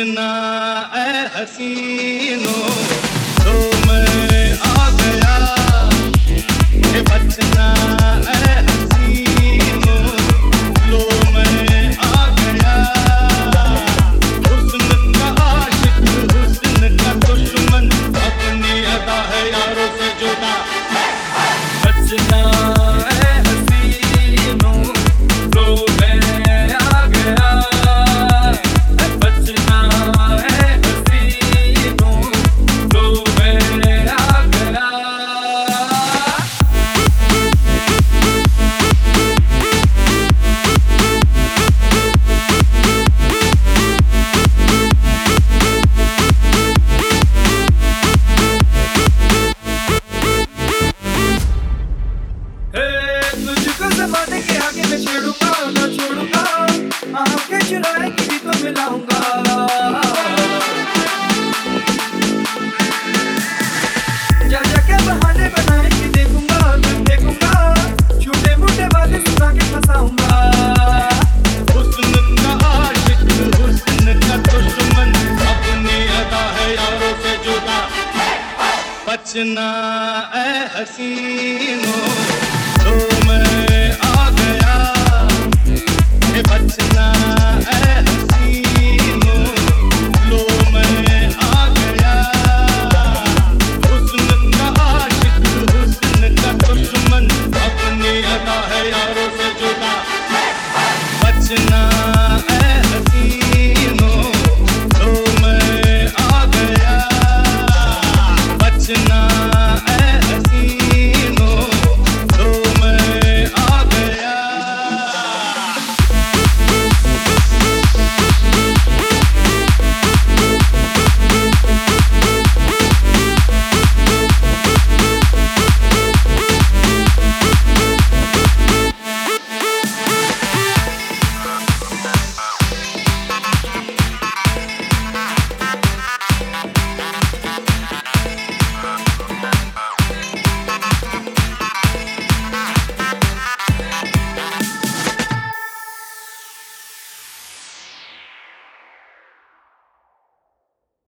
बचना ऐ हसीनों, तो मैं आ गया। ये बचना ऐ हसीनों, लो मैं आ गया। हुस्न का आशिक, हुस्न का दुश्मन, अपनी अदा है यारों से जुदा। बचना ऐ हसीनों, लो मैं आ गया। बचना ऐ हसीनों, लो मैं आ गया। तुझको ज़माने के आगे मैं छेड़ूंगा ना छोड़ूंगा, आंखें चुराएगी भी तो मिलाऊंगा। क्या क्या बहाने बनाएगी देखूंगा, मैं देखूंगा, छोटे मोटे वादे सुना के फंसाऊंगा। हुस्न का आशिक, हुस्न का दुश्मन, अपनी अदा है यारों से जुदा। बचना ऐ हसीनों, तो मैं